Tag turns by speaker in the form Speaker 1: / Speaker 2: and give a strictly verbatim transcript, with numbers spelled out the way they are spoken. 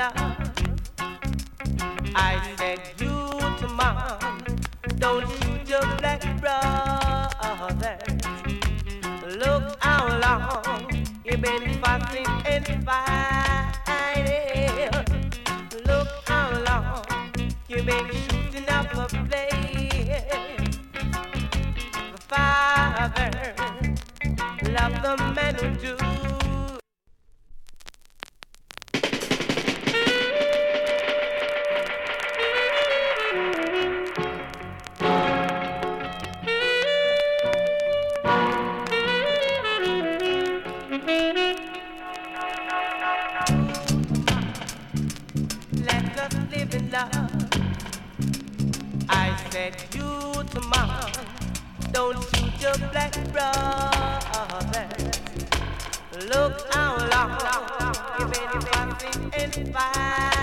Speaker 1: love. I said you to mom, don't shoot your black brother. Look how long you've been fussing and fighting. Look how long you've been shooting up a place. The father love the man who do. Let us live in love. I said you to mom, don't shoot your black brother. Look how long you've been fussing and fighting.